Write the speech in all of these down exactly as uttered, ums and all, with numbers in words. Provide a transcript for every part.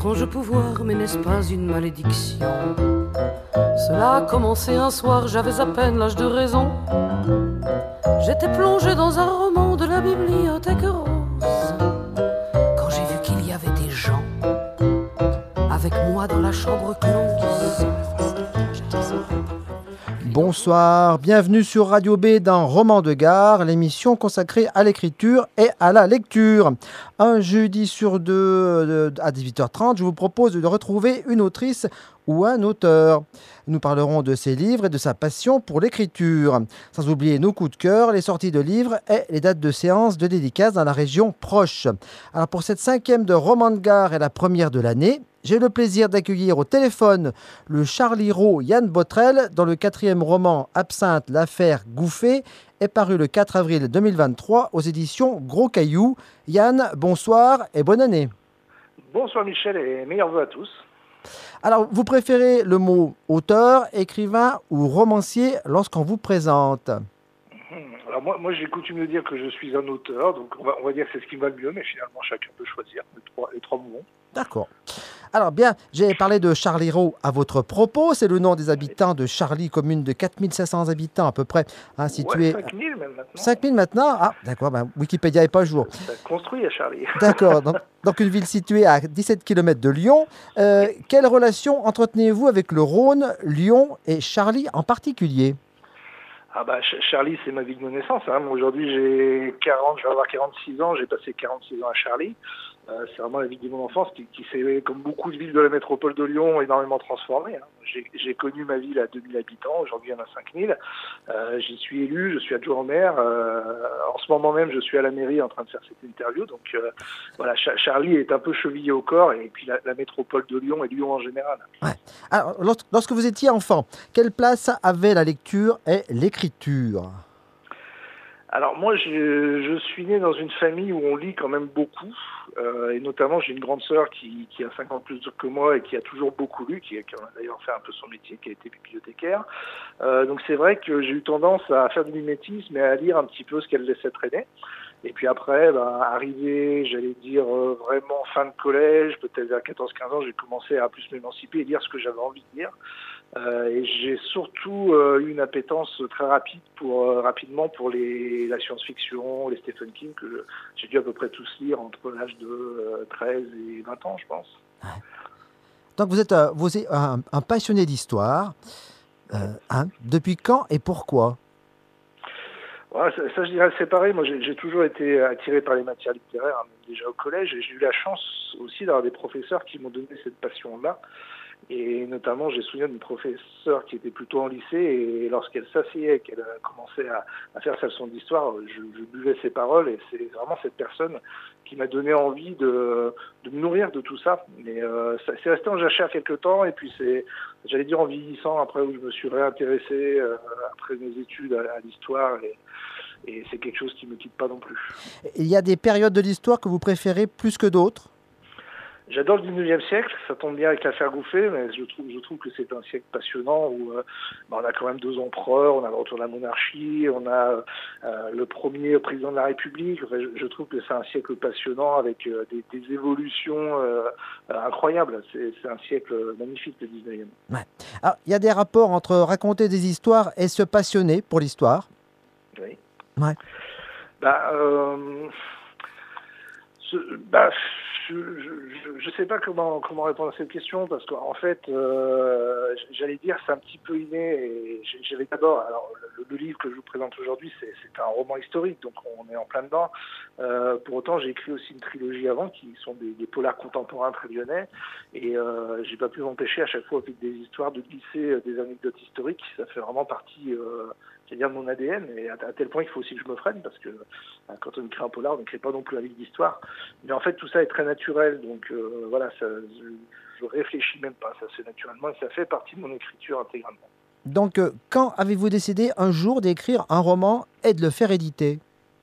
étrange pouvoir, mais n'est-ce pas une malédiction? Cela a commencé un soir, j'avais à peine l'âge de raison. J'étais plongé dans un roman de la bibliothèque rose, quand j'ai vu qu'il y avait des gens avec moi dans la chambre close. Bonsoir, bienvenue sur Radio B dans Roman de gare, l'émission consacrée à l'écriture et à la lecture. Un jeudi sur deux à dix-huit heures trente, je vous propose de retrouver une autrice ou un auteur. Nous parlerons de ses livres et de sa passion pour l'écriture, sans oublier nos coups de cœur, les sorties de livres et les dates de séances de dédicaces dans la région proche. Alors pour cette cinquième de Roman de gare et la première de l'année, j'ai le plaisir d'accueillir au téléphone le Charliraud Yann Botrel, dont le quatrième roman Absinthe, l'affaire Gouffé est paru le quatre avril deux mille vingt-trois aux éditions Gros Caillou. Yann, bonsoir et bonne année. Bonsoir Michel et meilleurs vœux à tous. Alors, vous préférez le mot auteur, écrivain ou romancier lorsqu'on vous présente? Alors moi, moi j'ai coutume de dire que je suis un auteur, donc on va, on va dire que c'est ce qui me va le mieux, mais finalement chacun peut choisir les trois, les trois mots. D'accord. Alors bien, j'ai parlé de Charliraud à votre propos. C'est le nom des habitants de Charly, commune de quatre mille cinq cents habitants à peu près, hein, située... Ouais, cinq mille même maintenant. cinq mille maintenant. Ah, d'accord, ben, Wikipédia n'est pas à jour. Ça a construit à Charly. D'accord, donc, donc une ville située à dix-sept kilomètres de Lyon. Euh, quelle relation entretenez-vous avec le Rhône, Lyon et Charly en particulier? Ah bah Charly, c'est ma ville de mon naissance. Hein. Moi, aujourd'hui, j'ai quarante, je vais avoir quarante-six ans. J'ai passé quarante-six ans à Charly. Euh, c'est vraiment la ville de mon enfance qui, qui s'est, comme beaucoup de villes de la métropole de Lyon, énormément transformée. Hein. J'ai, j'ai connu ma ville à deux mille habitants. Aujourd'hui, il y en a cinq mille. Euh, j'y suis élu, je suis adjoint au maire. Euh, en ce moment même, je suis à la mairie en train de faire cette interview. Donc euh, voilà, Ch- Charly est un peu chevillé au corps, et puis la, la métropole de Lyon et Lyon en général. Ouais. Alors, lorsque, lorsque vous étiez enfant, quelle place avait la lecture et l'écriture? Alors moi, je, je suis né dans une famille où on lit quand même beaucoup, euh, et notamment j'ai une grande sœur qui, qui a cinq ans de plus que moi et qui a toujours beaucoup lu, qui, qui a d'ailleurs fait un peu son métier, qui a été bibliothécaire. Euh, donc c'est vrai que j'ai eu tendance à faire du mimétisme et à lire un petit peu ce qu'elle laissait traîner. Et puis après, ben, arrivé, j'allais dire, euh, vraiment fin de collège, peut-être vers quatorze quinze ans, j'ai commencé à plus m'émanciper et lire ce que j'avais envie de lire. Euh, et j'ai surtout euh, eu une appétence très rapide pour euh, rapidement pour les la science-fiction, les Stephen King, que je, j'ai dû à peu près tous lire entre l'âge de euh, treize et vingt ans, je pense. Ouais. Donc vous êtes, euh, vous êtes un, un passionné d'histoire. Euh, hein, depuis quand et pourquoi? Ouais, ça, ça, je dirais c'est pareil. Moi, j'ai, j'ai toujours été attiré par les matières littéraires, hein, déjà au collège, et j'ai eu la chance aussi d'avoir des professeurs qui m'ont donné cette passion-là. Et notamment, j'ai souvenir d'une professeure qui était plutôt en lycée, et lorsqu'elle s'asseyait, qu'elle commençait à, à faire sa leçon d'histoire, je, je buvais ses paroles, et c'est vraiment cette personne qui m'a donné envie de, de me nourrir de tout ça. Mais euh, ça, c'est resté en jachère quelques temps, et puis c'est, j'allais dire en vieillissant, après où je me suis réintéressé, euh, après mes études à, à l'histoire, et, et c'est quelque chose qui ne me quitte pas non plus. Il y a des périodes de l'histoire que vous préférez plus que d'autres? J'adore le dix-neuvième siècle, ça tombe bien avec l'affaire Gouffé, mais je trouve, je trouve que c'est un siècle passionnant où euh, bah, on a quand même deux empereurs, on a le retour de la monarchie, on a euh, le premier président de la République. Enfin, je, je trouve que c'est un siècle passionnant avec euh, des, des évolutions euh, euh, incroyables. C'est, c'est un siècle magnifique, le dix-neuvième. Ouais. Alors, il y a des rapports entre raconter des histoires et se passionner pour l'histoire? Oui. Ouais. Bah, euh, ce, bah, je ne sais pas comment, comment répondre à cette question, parce qu'en fait, euh, j'allais dire c'est un petit peu inné. Et j'avais d'abord, alors le, le livre que je vous présente aujourd'hui, c'est, c'est un roman historique, donc on est en plein dedans. Euh, pour autant, j'ai écrit aussi une trilogie avant, qui sont des, des polars contemporains très lyonnais, et euh, j'ai pas pu m'empêcher à chaque fois avec des histoires de glisser des anecdotes historiques. Ça fait vraiment partie, euh, c'est-à-dire de mon A D N, et à, à tel point il faut aussi que je me freine, parce que euh, quand on écrit un polar, on n'écrit pas non plus un livre d'histoire. Mais en fait, tout ça est très naturel, donc euh, voilà, ça, je, je réfléchis même pas, ça se fait naturellement, et ça fait partie de mon écriture intégralement. Donc, euh, quand avez-vous décidé un jour d'écrire un roman et de le faire éditer?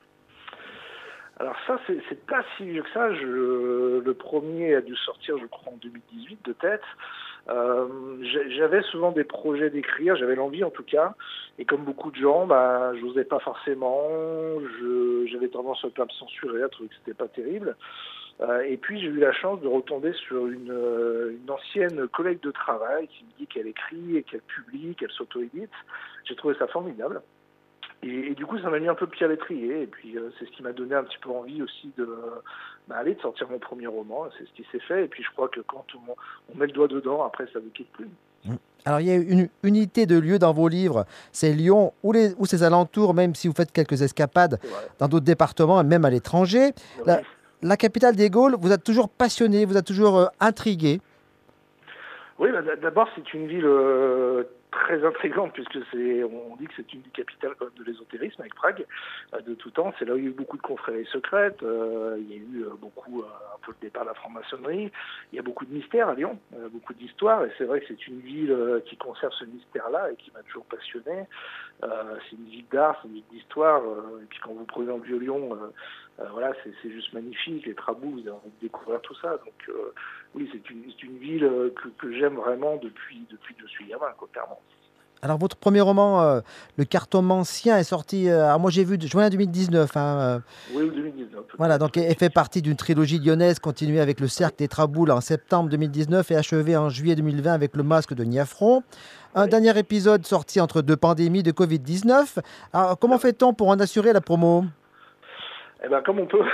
Alors ça, c'est, c'est pas si vieux que ça. Je, le premier a dû sortir, je crois, en deux mille dix-huit de tête. Euh, j'avais souvent des projets d'écrire, j'avais l'envie en tout cas, et comme beaucoup de gens, bah, je n'osais pas forcément, je, j'avais tendance un peu à me censurer, à trouver que c'était pas terrible. Euh, et puis j'ai eu la chance de retomber sur une, euh, une ancienne collègue de travail qui me dit qu'elle écrit et qu'elle publie, qu'elle s'auto-édite. J'ai trouvé ça formidable. Et, et du coup, ça m'a mis un peu le pied à l'étrier. Et puis, euh, c'est ce qui m'a donné un petit peu envie aussi de, bah, aller, de sortir mon premier roman. C'est ce qui s'est fait. Et puis, je crois que quand on, on met le doigt dedans, après, ça ne vous quitte plus. Alors, il y a une unité de lieu dans vos livres, c'est Lyon ou, les, ou ses alentours, même si vous faites quelques escapades dans d'autres départements et même à l'étranger. Oui. La, la capitale des Gaules, vous êtes toujours passionné, vous êtes toujours euh, intrigué. Oui, bah, d'abord, c'est une ville euh, très intrigante, puisque c'est, on dit que c'est une capitale quand même de l'ésotérisme avec Prague, euh, de tout temps. C'est là où il y a eu beaucoup de confréries secrètes, euh, il y a eu euh, beaucoup, euh, un peu le départ de la franc-maçonnerie, il y a beaucoup de mystères à Lyon, euh, beaucoup d'histoires, et c'est vrai que c'est une ville euh, qui conserve ce mystère-là et qui m'a toujours passionné. Euh, c'est une ville d'art, c'est une ville d'histoire, euh, et puis quand vous prenez en violon, euh, euh, voilà, c'est, c'est juste magnifique, les trabous, vous avez envie de découvrir tout ça, donc euh, oui, c'est une, c'est une ville que, que j'aime vraiment depuis, depuis que je suis gamin, quoi, clairement. Alors, votre premier roman, euh, Le Cartomancien, est sorti, euh, alors moi j'ai vu de juin deux mille dix-neuf. Hein, euh, oui, deux mille dix-neuf. Voilà, donc elle fait partie d'une trilogie lyonnaise continuée avec Le Cercle des Traboules en septembre deux mille dix-neuf et achevée en juillet deux mille vingt avec Le Masque de Niafron. Un oui. dernier épisode sorti entre deux pandémies de covid dix-neuf. Alors, comment fait-on pour en assurer la promo ? Eh ben, comme on peut.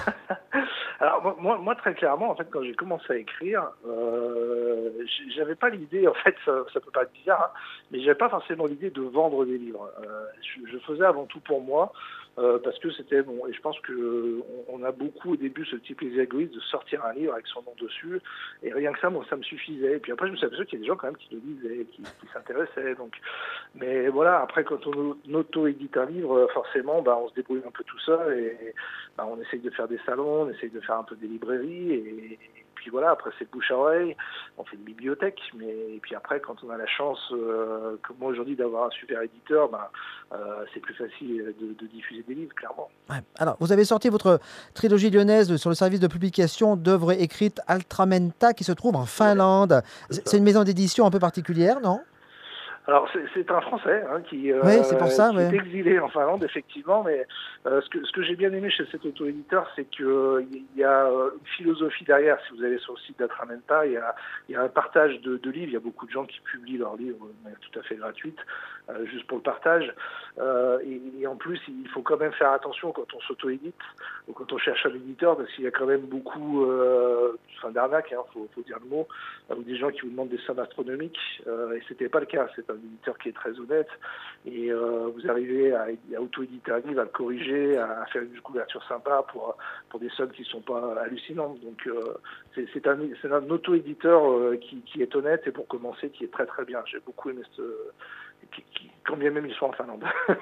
Alors moi, moi, très clairement, en fait, quand j'ai commencé à écrire, euh, j'avais pas l'idée, en fait, ça, ça peut paraître bizarre, hein, mais j'avais pas forcément l'idée de vendre des livres. Euh, je, je faisais avant tout pour moi, euh, parce que c'était bon. Et je pense que on, on a beaucoup au début ce petit plaisir égoïste de sortir un livre avec son nom dessus, et rien que ça, moi, ça me suffisait. Et puis après, je me suis aperçu qu'il y a des gens quand même qui le lisaient, qui, qui s'intéressaient. Donc, mais voilà, après, quand on auto-édite un livre, forcément, bah, on se débrouille un peu tout seul et bah, on essaye de faire des salons, on essaye de faire un peu des librairies et, et puis voilà, après c'est le bouche à oreille, on fait une bibliothèque, mais et puis après quand on a la chance, euh, comme moi aujourd'hui, d'avoir un super éditeur, bah, euh, c'est plus facile de, de diffuser des livres, clairement. Ouais. Alors, vous avez sorti votre trilogie lyonnaise sur le service de publication d'œuvres écrites Altramenta qui se trouve en Finlande. Ouais, c'est, c'est une maison d'édition un peu particulière, non ? Alors c'est, c'est un Français hein, qui, euh, oui, c'est pour ça, qui oui. est exilé en Finlande, effectivement, mais euh, ce que, ce que j'ai bien aimé chez cet auto-éditeur, c'est qu'il euh, y a une philosophie derrière. Si vous allez sur le site d'Atramenta, il y a, il y a un partage de, de livres. Il y a beaucoup de gens qui publient leurs livres de manière tout à fait gratuite, euh, juste pour le partage. Euh, et, et en plus, il faut quand même faire attention quand on s'auto-édite ou quand on cherche un éditeur, parce qu'il y a quand même beaucoup euh, enfin, d'arnaques, il hein, faut, faut dire le mot, ou des gens qui vous demandent des sommes astronomiques, euh, et c'était pas le cas. C'est un éditeur qui est très honnête, et euh, vous arrivez à, à auto-éditer un livre, à le corriger, à, à faire une couverture sympa pour, pour des sommes qui ne sont pas hallucinantes. Donc euh, c'est, c'est, un, c'est un auto-éditeur euh, qui, qui est honnête, et pour commencer, qui est très très bien. J'ai beaucoup aimé ce... Qui, qui, quand bien même ils sont en Finlande.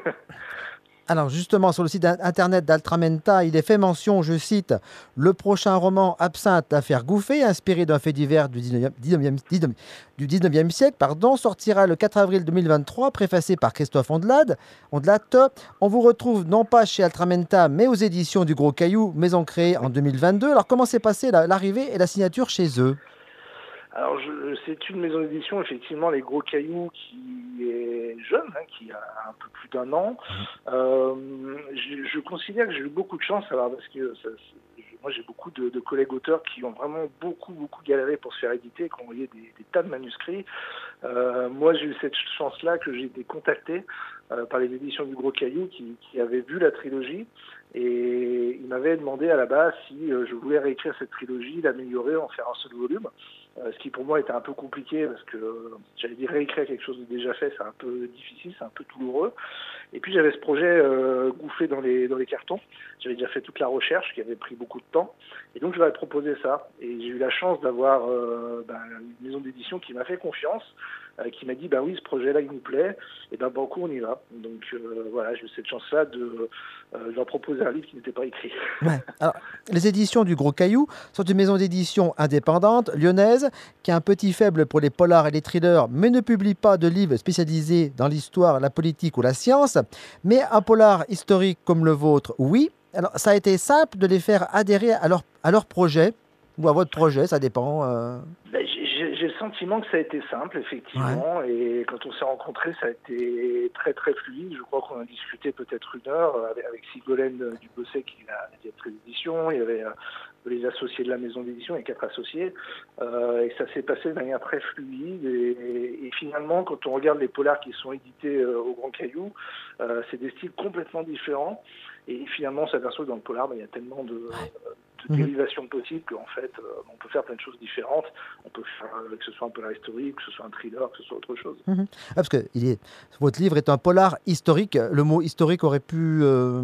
Alors justement, sur le site internet d'Altramenta, il est fait mention, je cite, « Le prochain roman Absinthe à faire gouffer, inspiré d'un fait divers du dix-neuvième siècle, pardon, sortira le quatre avril deux mille vingt-trois, préfacé par Christophe Ondelat. Ondelat. On vous retrouve non pas chez Altramenta, mais aux éditions du Gros Caillou, maison créée en deux mille vingt-deux. Alors comment s'est passée la, l'arrivée et la signature chez eux ? Alors, je, c'est une maison d'édition, effectivement, Les Gros Cailloux, qui est jeune, hein, qui a un peu plus d'un an. Euh, je, je considère que j'ai eu beaucoup de chance, alors, parce que ça, moi, j'ai beaucoup de, de collègues auteurs qui ont vraiment beaucoup, beaucoup galéré pour se faire éditer, qui ont envoyé des, des tas de manuscrits. Euh, moi, j'ai eu cette chance-là que j'ai été contacté euh, par les éditions du Gros Caillou qui, qui avaient vu la trilogie. Et ils m'avaient demandé à la base si euh, je voulais réécrire cette trilogie, l'améliorer, en faire un seul volume. Euh, ce qui pour moi était un peu compliqué parce que euh, j'allais dire réécrire quelque chose de déjà fait, c'est un peu difficile, c'est un peu douloureux. Et puis j'avais ce projet euh, gouffé dans les dans les cartons. J'avais déjà fait toute la recherche qui avait pris beaucoup de temps. Et donc je leur ai proposé ça. Et j'ai eu la chance d'avoir euh, ben, une maison d'édition qui m'a fait confiance, euh, qui m'a dit ben oui, ce projet-là il nous plaît, et ben banco on y va. Donc euh, voilà, j'ai eu cette chance-là de, euh, de leur proposer un livre qui n'était pas écrit. Ouais. Alors, les éditions du Gros Caillou sont une maison d'édition indépendante, lyonnaise, qui a un petit faible pour les polars et les thrillers, mais ne publie pas de livres spécialisés dans l'histoire, la politique ou la science. Mais un polar historique comme le vôtre, oui. Alors, ça a été simple de les faire adhérer à leur, à leur projet, ou à votre projet, ça dépend. Euh... Ben, j'ai, j'ai le sentiment que ça a été simple, effectivement, ouais. Et quand on s'est rencontrés, ça a été très très fluide. Je crois qu'on a discuté peut-être une heure avec, avec Sigolène Dubosset, qui est la directrice d'édition. Il y avait de les associés de la maison d'édition, les quatre associés, euh, et ça s'est passé de manière très fluide. Et, et, et finalement, quand on regarde les polars qui sont édités euh, au Grand Caillou, euh, c'est des styles complètement différents. Et finalement, on s'aperçoit que dans le polar, ben, il y a tellement de, de dérivations possibles qu'en fait, euh, on peut faire plein de choses différentes. On peut faire, euh, que ce soit un polar historique, que ce soit un thriller, que ce soit autre chose. Mmh. Ah, parce que il est, votre livre est un polar historique. Le mot historique aurait pu euh,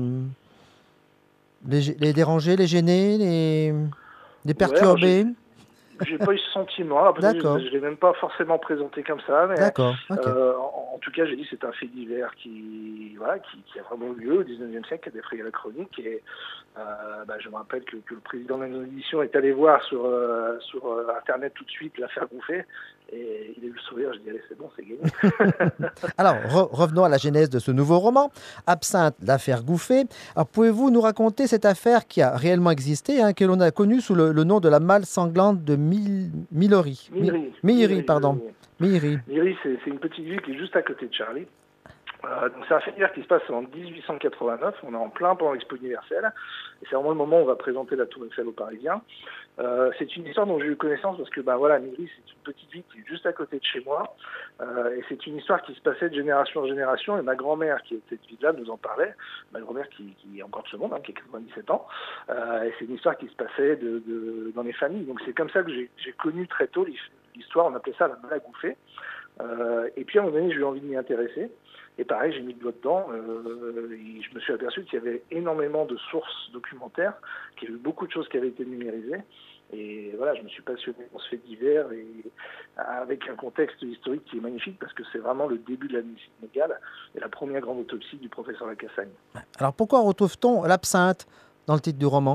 les, les déranger, les gêner, les, les perturber. Ouais, j'ai pas eu ce sentiment. D'accord. Je ne l'ai même pas forcément présenté comme ça. Mais, D'accord. Okay. Euh, en, en tout cas, j'ai dit que c'est un fait divers qui, voilà, qui, qui a vraiment eu lieu au dix-neuvième siècle, qui a défrayé la chronique. Et euh, bah, je me rappelle que, que le président de la maison d'édition est allé voir sur, euh, sur euh, Internet tout de suite l'affaire Gouffet. Et il a eu le sourire. Je dis, allez, c'est bon, c'est gagné. Alors, re revenons à la genèse de ce nouveau roman, Absinthe, l'affaire Gouffet. Alors, pouvez-vous nous raconter cette affaire qui a réellement existé, hein, que l'on a connue sous le, le nom de la malle sanglante de Mil Milori Miri. Miri, pardon. Miri. Miri, c'est une petite ville qui est juste à côté de Charlie. Euh, donc c'est un fait divers qui se passe en dix-huit cent quatre-vingt-neuf, on est en plein pendant l'Expo universelle, et c'est vraiment le moment où on va présenter la Tour Eiffel aux Parisiens. Euh, c'est une histoire dont j'ai eu connaissance parce que ben voilà, Miri, c'est une petite ville qui est juste à côté de chez moi, euh, et c'est une histoire qui se passait de génération en génération, et ma grand-mère qui est de cette ville-là nous en parlait, ma grand-mère qui, qui est encore de ce monde, hein, qui a quatre-vingt-dix-sept ans, euh, et c'est une histoire qui se passait de, de, dans les familles, donc c'est comme ça que j'ai connu très tôt l'histoire, on appelait ça la malle à Gouffet, euh, et puis à un moment donné j'ai eu envie de m'y intéresser. Et pareil, j'ai mis le doigt dedans euh, et je me suis aperçu qu'il y avait énormément de sources documentaires, qu'il y avait beaucoup de choses qui avaient été numérisées. Et voilà, je me suis passionné pour ce fait divers et avec un contexte historique qui est magnifique parce que c'est vraiment le début de la médecine légale et la première grande autopsie du professeur Lacassagne. Alors pourquoi retrouve-t-on l'absinthe dans le titre du roman ?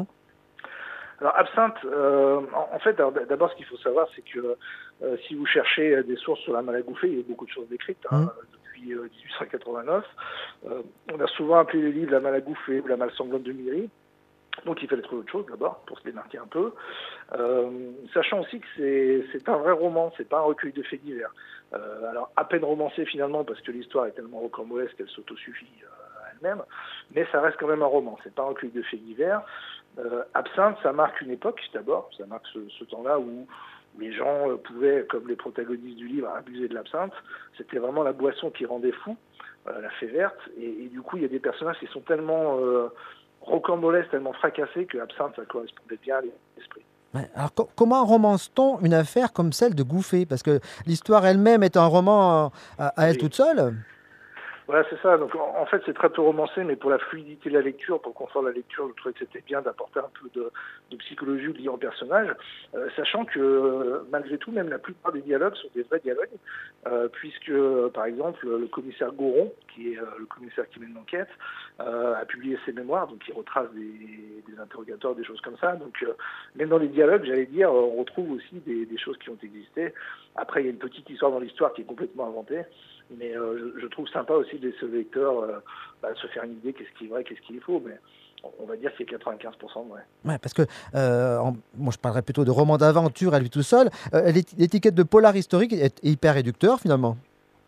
Alors absinthe, euh, en, en fait, d'abord ce qu'il faut savoir, c'est que euh, si vous cherchez des sources sur la malle à Gouffet, il y a beaucoup de choses décrites. Hein, mmh. dix-huit cent quatre-vingt-neuf. Euh, on a souvent appelé les livres la malle à Gouffet ou la malle sanglante de Miri. Donc il fallait trouver autre chose d'abord pour se démarquer un peu. Euh, sachant aussi que c'est un vrai roman, c'est pas un recueil de faits divers. Euh, alors à peine romancé finalement parce que l'histoire est tellement rocambolesque qu'elle s'autosuffit euh, à elle-même, mais ça reste quand même un roman, c'est pas un recueil de faits divers. Euh, Absinthe, ça marque une époque d'abord, ça marque ce, ce temps-là où les gens euh, pouvaient, comme les protagonistes du livre, abuser de l'absinthe. C'était vraiment la boisson qui rendait fou, euh, la fée verte. Et, et du coup, il y a des personnages qui sont tellement euh, rocambolesques, tellement fracassés que l'absinthe, ça correspondait bien à l'esprit. Ouais, alors co comment romance-t-on une affaire comme celle de Gouffet? Parce que l'histoire elle-même est un roman à, à elle oui. toute seule. Voilà, c'est ça. Donc, en, en fait, c'est très peu romancé, mais pour la fluidité de la lecture, pour le confort de la lecture, je trouvais que c'était bien d'apporter un peu de, de psychologie ou de lier en personnage, euh, sachant que, euh, malgré tout, même la plupart des dialogues sont des vrais dialogues, euh, puisque, euh, par exemple, le commissaire Goron, qui est euh, le commissaire qui mène l'enquête, euh, a publié ses mémoires, donc il retrace des, des interrogatoires, des choses comme ça. Donc, euh, même dans les dialogues, j'allais dire, on retrouve aussi des, des choses qui ont existé. Après, il y a une petite histoire dans l'histoire qui est complètement inventée. Mais euh, je, je trouve sympa aussi de laisser le lecteur euh, bah, se faire une idée qu'est-ce qui est vrai, qu'est-ce qu'il est faux. Mais on va dire qu'il y a quatre-vingt-quinze pour cent de vrai. Ouais, parce que euh, en, moi je parlerais plutôt de roman d'aventure à lui tout seul. Euh, L'étiquette de polar historique est hyper réducteur finalement.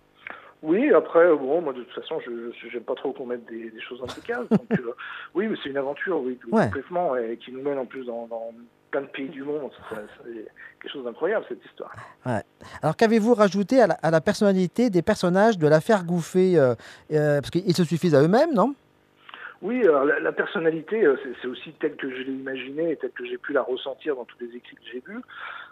Oui, après, bon, moi de toute façon, je n'aime pas trop qu'on mette des, des choses dans des cases. Donc, euh, oui, mais c'est une aventure, oui, ouais. complètement, et qui nous mène en plus dans, dans plein de pays du monde. C'est quelque chose d'incroyable, cette histoire. Ouais. Alors, qu'avez-vous rajouté à la, à la personnalité des personnages de l'affaire Gouffet euh, euh, parce qu'ils se suffisent à eux-mêmes, non? Oui, alors la, la personnalité, c'est aussi telle que je l'ai imaginée et telle que j'ai pu la ressentir dans tous les écrits que j'ai lus.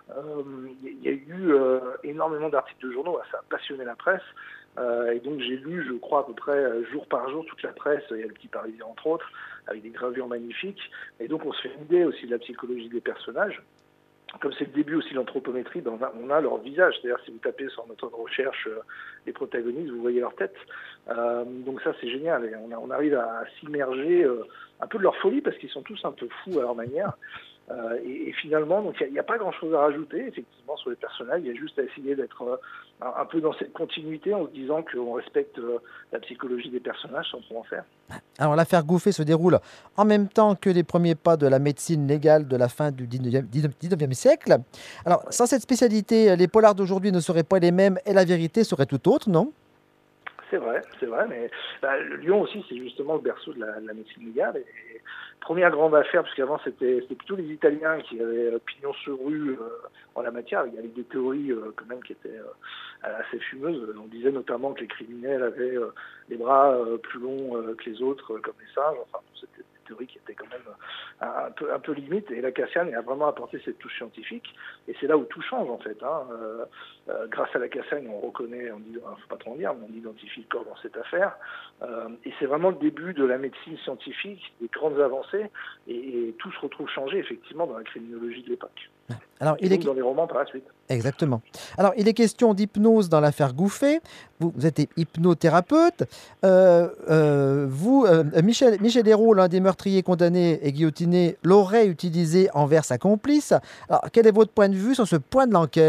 Il euh, y a eu euh, énormément d'articles de journaux, ça a passionné la presse. Euh, et donc j'ai lu, je crois, à peu près jour par jour toute la presse, il y a le Petit Parisien entre autres, avec des gravures magnifiques. Et donc on se fait une idée aussi de la psychologie des personnages. Comme c'est le début aussi de l'anthropométrie, ben on a leur visage. C'est-à-dire si vous tapez sur un moteur de recherche euh, les protagonistes, vous voyez leur tête. Euh, donc ça c'est génial. Et on, a, on arrive à, à s'immerger euh, un peu de leur folie parce qu'ils sont tous un peu fous à leur manière. Euh, et, et finalement, donc il n'y a, a pas grand-chose à rajouter effectivement sur les personnages. Il y a juste à essayer d'être euh, un, un peu dans cette continuité en se disant qu'on respecte euh, la psychologie des personnages sans trop en faire. Alors l'affaire Gouffet se déroule en même temps que les premiers pas de la médecine légale de la fin du dix-neuvième siècle. Alors sans cette spécialité, les polars d'aujourd'hui ne seraient pas les mêmes et la vérité serait tout autre, non? C'est vrai, c'est vrai, mais bah, Lyon aussi, c'est justement le berceau de la, de la médecine légale. Et première grande affaire, parce qu'avant c'était, c'était plutôt les Italiens qui avaient euh, pignon sur rue euh, en la matière. Il y avait des théories euh, quand même qui étaient euh, assez fumeuses. On disait notamment que les criminels avaient euh, les bras euh, plus longs euh, que les autres, euh, comme les singes. Enfin, c'était des théories qui étaient quand même euh, un peu, un peu limites. Et la Cassiane a vraiment apporté cette touche scientifique. Et c'est là où tout change en fait. Hein. Euh, euh, grâce à la Cassiane, on reconnaît, on dit, faut pas trop en dire, mais on identifie le corps dans cette affaire. Euh, et c'est vraiment le début de la médecine scientifique, des grandes avancées, et, et tout se retrouve changé effectivement dans la criminologie de l'époque. Alors, et il donc est... dans les romans par la suite. Exactement. Alors, il est question d'hypnose dans l'affaire Gouffet. Vous, vous êtes hypnothérapeute. Euh, euh, vous, euh, Michel, Michel Hérault, l'un des meurtriers condamnés et guillotinés, l'aurait utilisé envers sa complice. Alors, quel est votre point de vue sur ce point de l'enquête ?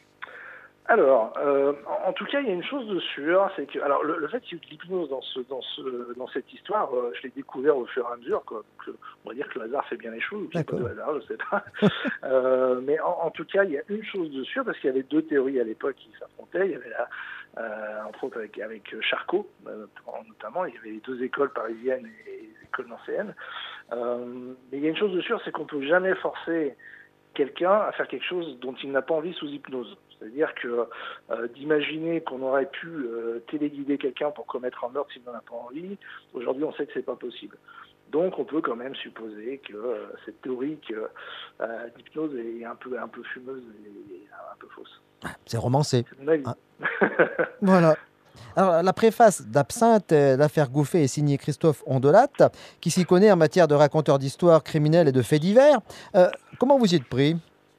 Alors, euh, en tout cas, il y a une chose de sûre, c'est que, alors, le, le fait qu'il y ait de l'hypnose dans ce, dans ce, dans cette histoire, euh, je l'ai découvert au fur et à mesure, quoi. Donc, euh, on va dire que le hasard fait bien les choses, ou qu'il n'y a pas de hasard, je sais pas. euh, mais en, en tout cas, il y a une chose de sûre, parce qu'il y avait deux théories à l'époque qui s'affrontaient. Il y avait la, euh, entre autres avec, avec Charcot, euh, notamment, il y avait les deux écoles parisiennes et les écoles nancéennes. Euh, mais il y a une chose de sûre, c'est qu'on ne peut jamais forcer quelqu'un à faire quelque chose dont il n'a pas envie sous hypnose. C'est-à-dire que euh, d'imaginer qu'on aurait pu euh, téléguider quelqu'un pour commettre un meurtre s'il n'en a pas envie, aujourd'hui on sait que c'est pas possible. Donc on peut quand même supposer que euh, cette théorie que, euh, d'hypnose est un peu, un peu fumeuse et un peu fausse. C'est romancé. C'est mon avis. Ah. Voilà. Alors, la préface d'Absinthe, l'affaire Gouffet, est signée Christophe Ondelat, qui s'y connaît en matière de raconteur d'histoires criminelles et de faits divers. Euh, comment vous y êtes pris ?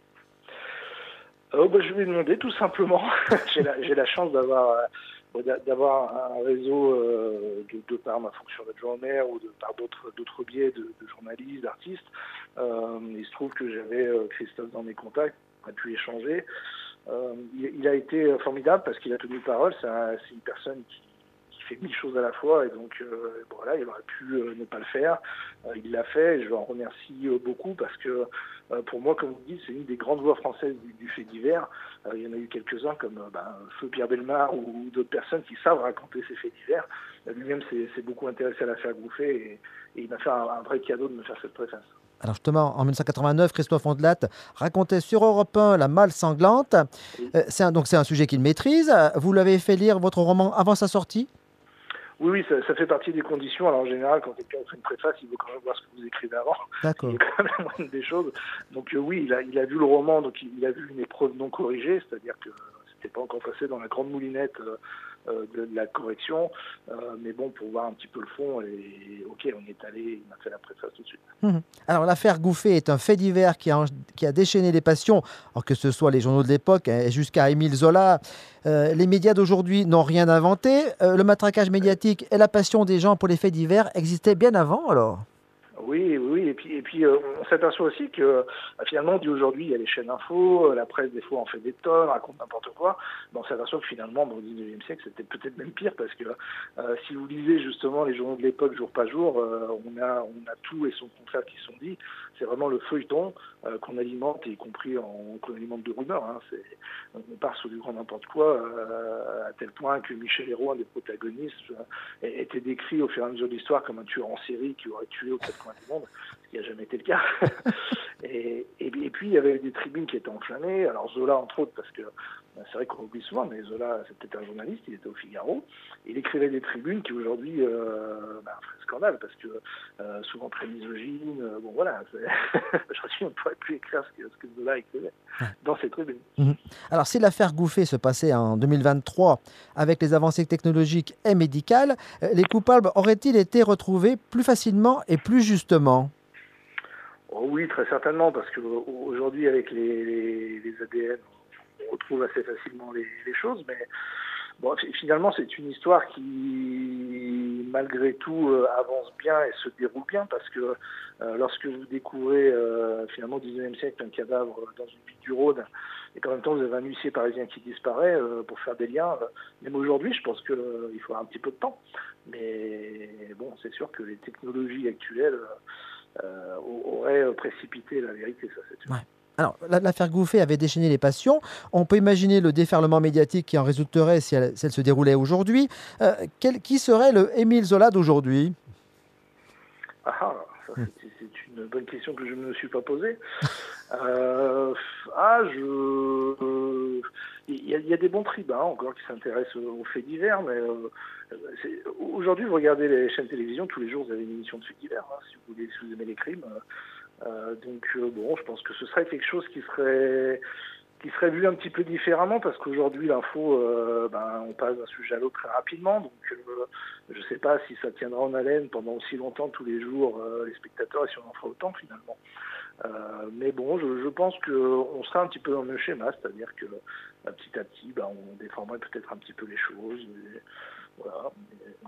Euh, bah, je vais demander tout simplement. j'ai, la, j'ai la chance d'avoir, euh, d'avoir un réseau euh, de, de par ma fonction d'adjoint au maire ou de par d'autres, d'autres biais de, de journalistes, d'artistes. Euh, il se trouve que j'avais euh, Christophe dans mes contacts, on a pu échanger. Euh, il, il a été formidable parce qu'il a tenu parole. C'est, un, c'est une personne qui, qui fait mille choses à la fois et donc euh, bon, voilà, il aurait pu euh, ne pas le faire. Euh, il l'a fait et je l'en remercie euh, beaucoup parce que euh, pour moi, comme vous dites, c'est une des grandes voix françaises du, du fait divers. Euh, il y en a eu quelques-uns comme euh, ben, Feu Pierre Bellemare ou, ou d'autres personnes qui savent raconter ces faits divers. Euh, lui-même s'est, s'est beaucoup intéressé à l'affaire Gouffet et, et il m'a fait un, un vrai cadeau de me faire cette préface. Alors justement, en mille neuf cent quatre-vingt-neuf, Christophe Ondelat racontait sur Europe un La Malle sanglante. Oui. Euh, c'est un, donc c'est un sujet qu'il maîtrise. Vous l'avez fait lire votre roman avant sa sortie ? Oui, oui, ça, ça fait partie des conditions. Alors en général, quand quelqu'un fait une préface, il veut quand même voir ce que vous écrivez avant. D'accord. Il y a quand même la moindre des choses. Donc euh, oui, il a, il a vu le roman, donc il, il a vu une épreuve non corrigée, c'est-à-dire que c'était pas encore passé dans la grande moulinette euh, euh, de, de la correction. Euh, mais bon, pour voir un petit peu le fond, et ok, on y est allé, il m'a fait la préface tout de suite. Mmh. Alors l'affaire Gouffet est un fait divers qui a, qui a déchaîné les passions, alors que ce soit les journaux de l'époque hein, jusqu'à Émile Zola. Euh, les médias d'aujourd'hui n'ont rien inventé. Euh, le matraquage médiatique et la passion des gens pour les faits divers existaient bien avant alors ? Oui, oui, et puis, et puis euh, on s'aperçoit aussi que euh, finalement, d'aujourd'hui, il y a les chaînes info, la presse des fois en fait des tonnes, raconte n'importe quoi. Ben, on s'aperçoit que finalement, bon, au dix-neuvième siècle, c'était peut-être même pire parce que euh, si vous lisez justement les journaux de l'époque jour par jour, euh, on a on a tout et son contraire qui sont dit. C'est vraiment le feuilleton euh, qu'on alimente, y compris en, qu'on alimente de rumeurs. Hein. C'est, on part sur du grand n'importe quoi, euh, à tel point que Michel Hérault, un des protagonistes, euh, était décrit au fur et à mesure de l'histoire comme un tueur en série qui aurait tué aux quatre coins du monde, ce qui n'a jamais été le cas. et, et, et puis il y avait des tribunes qui étaient enflammées. Alors Zola entre autres, parce que c'est vrai qu'on oublie souvent, mais Zola c'était un journaliste, il était au Figaro, il écrivait des tribunes qui aujourd'hui euh, bah, feraient scandale parce que euh, souvent très misogynes. Euh, bon voilà, aujourd'hui on ne pourrait plus écrire ce que, ce que Zola écrivait dans ses tribunes. Mmh. Alors si l'affaire Gouffet se passait en deux mille vingt-trois avec les avancées technologiques et médicales, les coupables auraient-ils été retrouvés plus facilement et plus justement ? Oh oui, très certainement, parce qu'aujourd'hui avec les, les, les A D N, on retrouve assez facilement les, les choses, mais bon, finalement c'est une histoire qui, malgré tout, euh, avance bien et se déroule bien, parce que euh, lorsque vous découvrez euh, finalement au dix-neuvième siècle un cadavre dans une ville du Rhône, et qu'en même temps vous avez un huissier parisien qui disparaît, euh, pour faire des liens, euh, même aujourd'hui je pense qu'il euh, faudra un petit peu de temps, mais bon, c'est sûr que les technologies actuelles euh, auraient précipité la vérité, ça c'est sûr. Ouais. Alors, l'affaire Gouffet avait déchaîné les passions. On peut imaginer le déferlement médiatique qui en résulterait si elle, si elle se déroulait aujourd'hui. Euh, quel, qui serait le Émile Zola d'aujourd'hui ? Ah, ça c'est, c'est une bonne question que je ne me suis pas posée. euh, ah, je... Il y, a, il y a des bons tribuns encore qui s'intéressent aux faits divers, mais euh, c'est... aujourd'hui, vous regardez les chaînes de télévision, tous les jours, vous avez une émission de faits divers, hein, si, vous voulez, si vous aimez les crimes. Euh, donc, euh, bon, je pense que ce serait quelque chose qui serait... qui serait vu un petit peu différemment, parce qu'aujourd'hui l'info, euh, ben, on passe d'un sujet à l'autre très rapidement, donc euh, je ne sais pas si ça tiendra en haleine pendant aussi longtemps tous les jours euh, les spectateurs, et si on en fera autant finalement. Euh, mais bon, je, je pense qu'on sera un petit peu dans le même schéma, c'est-à-dire que ben, petit à petit, ben, on déformerait peut-être un petit peu les choses. Et, voilà. Et,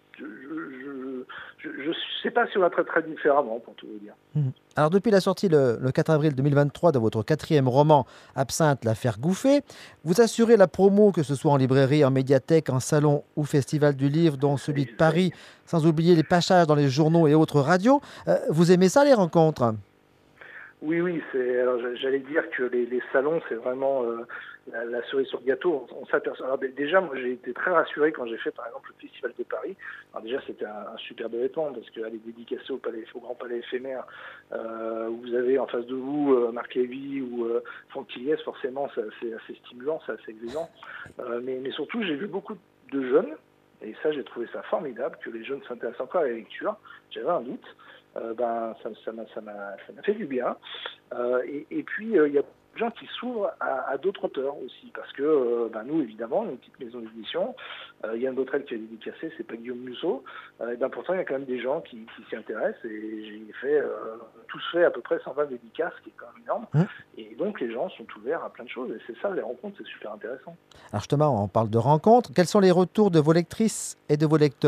je ne sais pas si on la traiterait différemment, pour tout vous dire. Mmh. Alors, depuis la sortie le, le quatre avril deux mille vingt-trois de votre quatrième roman, Absinthe, l'affaire Gouffé, vous assurez la promo, que ce soit en librairie, en médiathèque, en salon ou festival du livre, dont celui de Paris, sans oublier les passages dans les journaux et autres radios. Euh, vous aimez ça, les rencontres ? Oui, oui, c'est, alors j'allais dire que les, les salons, c'est vraiment euh, la, la cerise sur le gâteau. On, on s'aperçoit. Alors déjà, moi, j'ai été très rassuré quand j'ai fait, par exemple, le Festival de Paris. Alors déjà, c'était un, un superbe événement, parce qu'aller dédicacer au, palais, au Grand Palais éphémère, euh, où vous avez en face de vous euh, Marc Lévy ou euh, Franck Tilliès, forcément, c'est assez, assez stimulant, c'est assez exigeant. Euh, mais, mais surtout, j'ai vu beaucoup de jeunes, et ça, j'ai trouvé ça formidable, que les jeunes s'intéressent encore à la lecture. J'avais un doute. Euh, ben, ça, ça, m'a, ça, m'a, ça m'a fait du bien. Euh, et, et puis, euh, il y a des gens qui s'ouvrent à, à d'autres auteurs aussi, parce que euh, ben, nous, évidemment, une petite maison d'édition, euh, Yann Botrel qui a dédicacé, c'est pas Guillaume Musso, euh, et ben, pourtant, il y a quand même des gens qui, qui s'y intéressent, et j'ai fait, euh, tous fait à peu près cent vingt dédicaces, qui est quand même énorme, mmh. Et donc les gens sont ouverts à plein de choses, et c'est ça, les rencontres, c'est super intéressant. Alors justement, on parle de rencontres. Quels sont les retours de vos lectrices et de vos lecteurs ?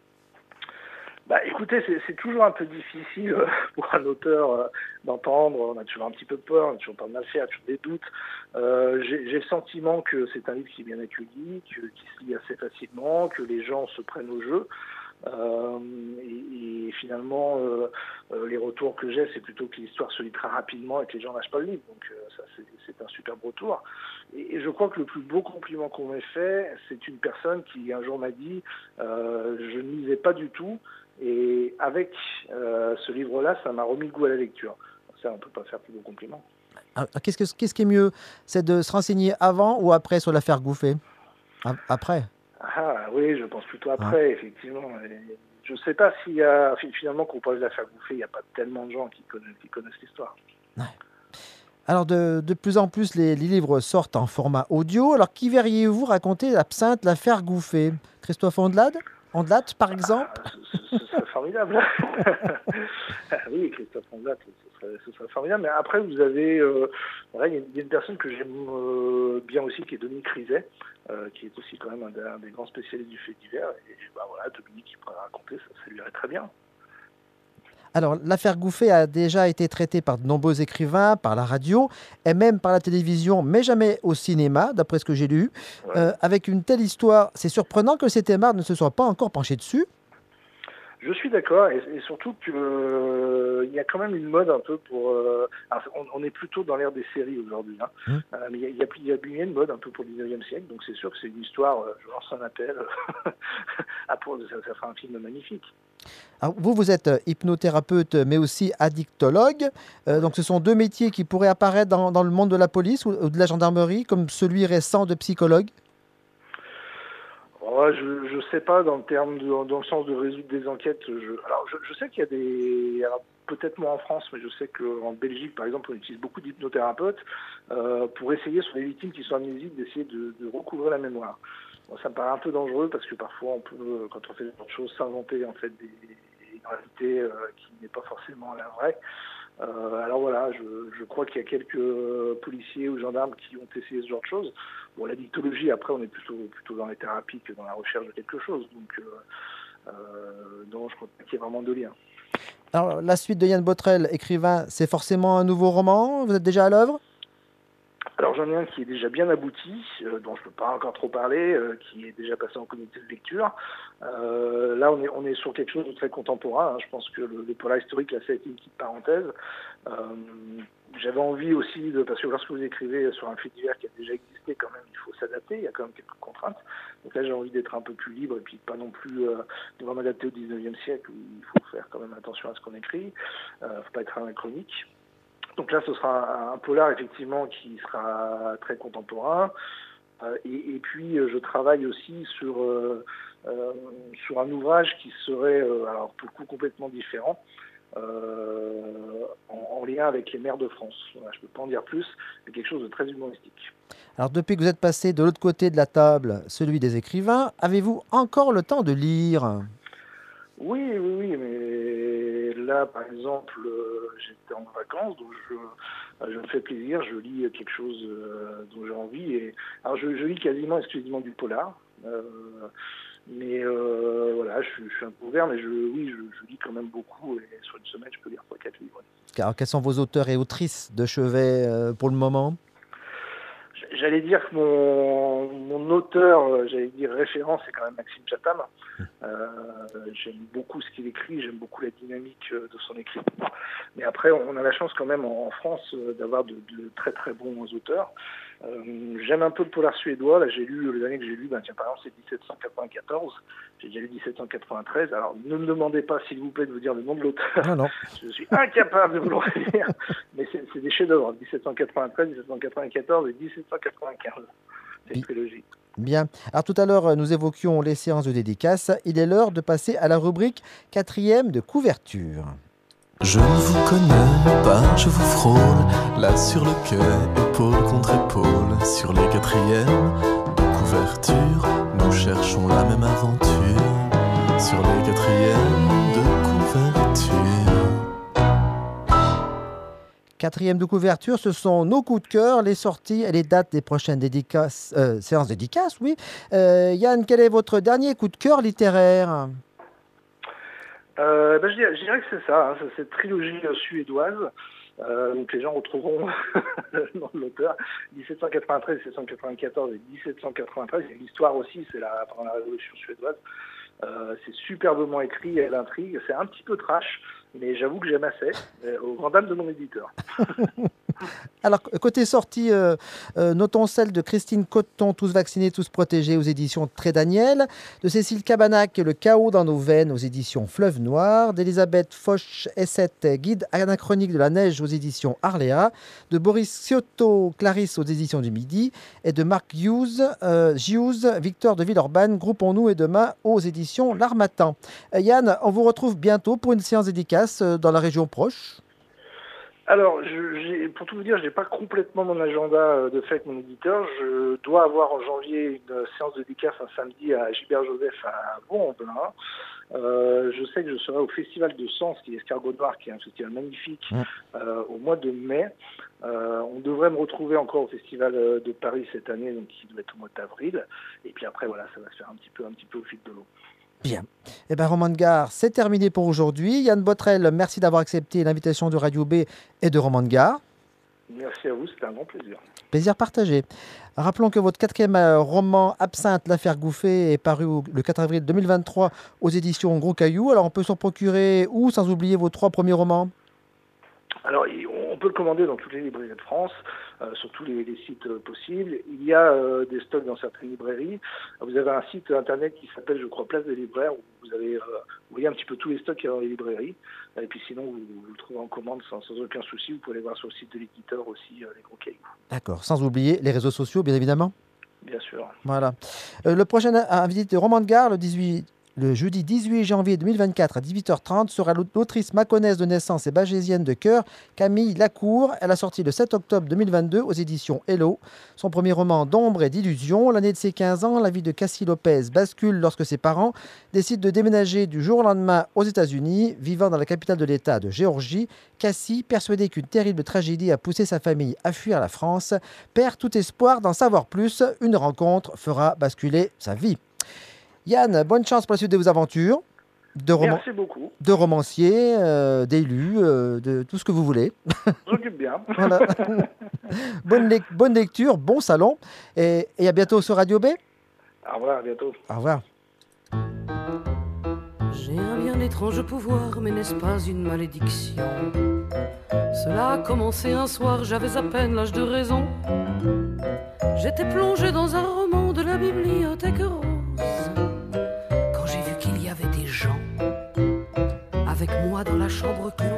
Bah, écoutez, c'est, c'est toujours un peu difficile euh, pour un auteur euh, d'entendre. On a toujours un petit peu peur, on a toujours pas de mal faire, toujours des doutes. Euh, j'ai, j'ai le sentiment que c'est un livre qui est bien accueilli, que, qui se lit assez facilement, que les gens se prennent au jeu. Euh, et, et finalement, euh, euh, les retours que j'ai, c'est plutôt que l'histoire se lit très rapidement et que les gens lâchent pas le livre. Donc euh, ça, c'est, c'est un superbe retour. Et, et je crois que le plus beau compliment qu'on m'ait fait, c'est une personne qui un jour m'a dit euh, « je ne lisais pas du tout ». Et avec euh, ce livre-là, ça m'a remis le goût à la lecture. Ça, on ne peut pas faire plus beau compliment. Alors, qu'est-ce, que, qu'est-ce qui est mieux ? C'est de se renseigner avant ou après sur l'affaire Gouffé ? Après ? Ah oui, je pense plutôt après, ah. effectivement. Et je ne sais pas s'il y a, finalement, qu'on parle de l'affaire Gouffé, il n'y a pas tellement de gens qui connaissent, qui connaissent l'histoire. Ouais. Alors, de, de plus en plus, les, les livres sortent en format audio. Alors, qui verriez-vous raconter Absinthe, l'affaire Gouffé ? Christophe Ondelat ? Ondelat, par exemple ? Ah, ce, ce, ce serait formidable. Oui, Christophe Ondelat, ce serait, ce serait formidable. Mais après, vous avez... Euh, voilà, il y, y a une personne que j'aime euh, bien aussi, qui est Dominique Rizet, euh, qui est aussi quand même un des, un des grands spécialistes du fait divers. Et bah, voilà, Dominique, qui pourrait raconter, ça, ça lui irait très bien. Alors, l'affaire Gouffé a déjà été traitée par de nombreux écrivains, par la radio et même par la télévision, mais jamais au cinéma, d'après ce que j'ai lu. Ouais. Euh, avec une telle histoire, c'est surprenant que cet émard ne se soit pas encore penché dessus. Je suis d'accord, et, et surtout qu'il euh, y a quand même une mode un peu pour... Euh, alors on, on est plutôt dans l'ère des séries aujourd'hui, hein, mmh. euh, mais il y a, y, a, y a bien une mode un peu pour le dix-neuvième siècle, donc c'est sûr que c'est une histoire, euh, je lance un appel, à pour, ça, ça fera un film magnifique. Alors vous, vous êtes hypnothérapeute, mais aussi addictologue. Euh, donc, ce sont deux métiers qui pourraient apparaître dans, dans le monde de la police ou, ou de la gendarmerie, comme celui récent de psychologue. Oh, je ne sais pas, dans le terme de, dans le sens de résoudre des enquêtes. Je, alors, je, je sais qu'il y a des... Alors, peut-être moins en France, mais je sais qu'en Belgique, par exemple, on utilise beaucoup d'hypnothérapeutes euh, pour essayer, sur les victimes qui sont amnésiques, d'essayer de, de recouvrer la mémoire. Bon, ça me paraît un peu dangereux parce que parfois, on peut, quand on fait d'autres choses, s'inventer en fait des, une réalité euh, qui n'est pas forcément la vraie. Euh, alors voilà, je, je crois qu'il y a quelques policiers ou gendarmes qui ont essayé ce genre de choses. Bon, la dictologie, après, on est plutôt, plutôt dans les thérapies que dans la recherche de quelque chose. Donc, euh, euh, non, je crois pas qu'il y ait vraiment de lien. Alors, la suite de Yann Botrel, écrivain, c'est forcément un nouveau roman ? Vous êtes déjà à l'œuvre ? Alors j'en ai un qui est déjà bien abouti, euh, dont je ne peux pas encore trop parler, euh, qui est déjà passé en comité de lecture. Euh, là on est, on est sur quelque chose de très contemporain, hein. Je pense que le, le polar historique, là ça a été une petite parenthèse. Euh, j'avais envie aussi, de, parce que lorsque vous écrivez sur un fait divers qui a déjà existé, quand même il faut s'adapter, il y a quand même quelques contraintes. Donc là j'ai envie d'être un peu plus libre et puis pas non plus euh, devoir m'adapter au dix-neuvième siècle où il faut faire quand même attention à ce qu'on écrit, il euh, ne faut pas être anachronique. Donc là, ce sera un, un polar, effectivement, qui sera très contemporain. Euh, et, et puis, euh, je travaille aussi sur, euh, euh, sur un ouvrage qui serait, euh, alors pour le coup, complètement différent, euh, en, en lien avec les maires de France. Voilà, je ne peux pas en dire plus, mais quelque chose de très humoristique. Alors, depuis que vous êtes passé de l'autre côté de la table, celui des écrivains, avez-vous encore le temps de lire ? Oui, oui, oui, mais là, par exemple, euh, j'étais en vacances, donc je, euh, je me fais plaisir, je lis quelque chose euh, dont j'ai envie. Et, alors, je, je lis quasiment exclusivement du polar, euh, mais euh, voilà, je, je suis un peu ouvert, mais je, oui, je, je lis quand même beaucoup, et sur une semaine, je peux lire trois quatre livres. Alors, quels sont vos auteurs et autrices de chevet euh, pour le moment ? J'allais dire que mon, mon auteur, j'allais dire référence, c'est quand même Maxime Chatham. Euh, j'aime beaucoup ce qu'il écrit, j'aime beaucoup la dynamique de son écriture. Mais après, on a la chance quand même en, en France d'avoir de, de très très bons auteurs. Euh, j'aime un peu le polar suédois. Là, j'ai lu, le dernier que j'ai lu, ben, tiens, par exemple, c'est dix-sept cent quatre-vingt-quatorze. J'ai déjà lu dix-sept cent quatre-vingt-treize. Alors, ne me demandez pas, s'il vous plaît, de vous dire le nom de l'auteur. Non, non. Je suis incapable de vous le redire. Mais c'est, c'est des chefs-d'œuvre. dix-sept cent quatre-vingt-treize, dix-sept cent quatre-vingt-quatorze et dix-sept cent quatre-vingt-quinze. C'est une trilogie. Bien. Alors tout à l'heure, nous évoquions les séances de dédicaces. Il est l'heure de passer à la rubrique quatrième de couverture. Je ne vous connais pas, je vous frôle, là sur le quai, épaule contre épaule, sur les quatrièmes de couverture, nous cherchons la même aventure, sur les quatrièmes de couverture. Quatrième de couverture, ce sont nos coups de cœur, les sorties et les dates des prochaines dédicaces, euh, séances dédicaces, oui. Euh, Yann, quel est votre dernier coup de cœur littéraire ? Euh, ben, je, dirais, je dirais que c'est ça, hein, c'est cette trilogie euh, suédoise. Euh, donc les gens retrouveront le nom de l'auteur. dix-sept cent quatre-vingt-treize, dix-sept cent quatre-vingt-quatorze et dix-sept cent quatre-vingt-treize. Et l'histoire aussi, c'est la, pendant la Révolution suédoise. Euh, c'est superbement écrit, il y a l'intrigue. C'est un petit peu trash, mais j'avoue que j'aime assez, euh, au grand dam de mon éditeur. Alors, côté sortie, euh, euh, notons celle de Christine Coton, Tous vaccinés, tous protégés, aux éditions Très Daniel, de Cécile Cabanac, Le chaos dans nos veines, aux éditions Fleuve Noir, d'Elisabeth Foch-Essette, Guide anachronique de la neige, aux éditions Arléa, de Boris Cioto, Clarisse, aux éditions du Midi, et de Marc Hughes, euh, Hughes, Victor de Villeurbanne, Groupons-nous et demain, aux éditions L'Harmattan. Euh, Yann, on vous retrouve bientôt pour une séance dédicace euh, dans la région proche. Alors, je, j'ai, pour tout vous dire, je n'ai pas complètement mon agenda de fait avec mon éditeur. Je dois avoir en janvier une séance de dédicace un samedi à Gilbert Joseph à Vaux-en-Velin. Euh, je sais que je serai au Festival de Sens, qui est Escargot Noir, qui est un festival magnifique, euh, au mois de mai. Euh, on devrait me retrouver encore au Festival de Paris cette année, donc qui doit être au mois d'avril. Et puis après, voilà, ça va se faire un petit peu, un petit peu au fil de l'eau. Bien. Eh bien, Roman de Gare, c'est terminé pour aujourd'hui. Yann Botrel, merci d'avoir accepté l'invitation de Radio B et de Roman de Gare. Merci à vous, c'était un grand plaisir. Plaisir partagé. Rappelons que votre quatrième roman, Absinthe, l'affaire Gouffet, est paru le quatre avril deux mille vingt-trois aux éditions Gros Caillou. Alors, on peut s'en procurer où, sans oublier vos trois premiers romans ? Alors, on peut le commander dans toutes les librairies de France, euh, sur tous les, les sites euh, possibles. Il y a euh, des stocks dans certaines librairies. Vous avez un site internet qui s'appelle, je crois, Place des libraires, où vous, avez, euh, vous voyez un petit peu tous les stocks qu'il y a dans les librairies. Et puis sinon, vous, vous le trouvez en commande sans, sans aucun souci. Vous pouvez aller voir sur le site de l'éditeur aussi, euh, les Gros Cailloux. D'accord, sans oublier les réseaux sociaux, bien évidemment. Bien sûr. Voilà. Euh, le prochain invité de Roman de Gare, le dix-huit... Le jeudi dix-huit janvier deux mille vingt-quatre à dix-huit heures trente sera l'autrice maconnaise de naissance et bagésienne de cœur, Camille Lacour. Elle a sorti le sept octobre deux mille vingt-deux aux éditions Hello. Son premier roman d'ombre et d'illusion. L'année de ses quinze ans, la vie de Cassie Lopez bascule lorsque ses parents décident de déménager du jour au lendemain aux États-Unis. Vivant dans la capitale de l'État de Géorgie, Cassie, persuadée qu'une terrible tragédie a poussé sa famille à fuir la France, perd tout espoir d'en savoir plus. Une rencontre fera basculer sa vie. Yann, bonne chance pour la suite de vos aventures. de, roman- Merci beaucoup. de romancier, euh, d'élu, euh, de tout ce que vous voulez. J'occupe bien. Voilà. bonne, lec- bonne lecture, bon salon, et, et à bientôt sur Radio B. Au revoir, à bientôt. Au revoir. J'ai un bien étrange pouvoir, mais n'est-ce pas une malédiction? Cela a commencé un soir, j'avais à peine l'âge de raison. J'étais plongé dans un roman de la bibliothèque rose, quand j'ai vu qu'il y avait des gens avec moi dans la chambre close.